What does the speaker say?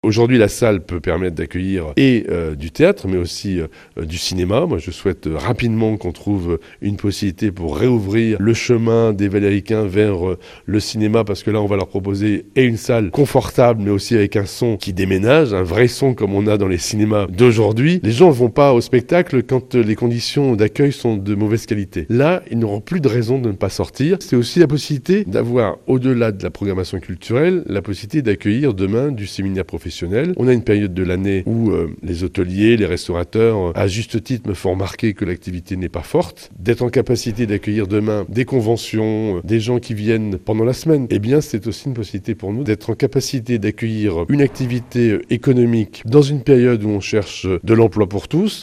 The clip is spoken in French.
Aujourd'hui, la salle peut permettre d'accueillir du théâtre, mais aussi du cinéma. Moi, je souhaite rapidement qu'on trouve une possibilité pour réouvrir le chemin des Valéricains vers le cinéma, parce que là, on va leur proposer une salle confortable, mais aussi avec un son qui déménage, un vrai son comme on a dans les cinémas d'aujourd'hui. Les gens ne vont pas au spectacle quand les conditions d'accueil sont de mauvaise qualité. Là, ils n'auront plus de raison de ne pas sortir. C'est aussi la possibilité d'avoir, au-delà de la programmation culturelle, la possibilité d'accueillir demain du séminaire professionnel. On a une période de l'année où les hôteliers, les restaurateurs, à juste titre, me font remarquer que l'activité n'est pas forte. D'être en capacité d'accueillir demain des conventions, des gens qui viennent pendant la semaine, eh bien, c'est aussi une possibilité pour nous d'être en capacité d'accueillir une activité économique dans une période où on cherche de l'emploi pour tous.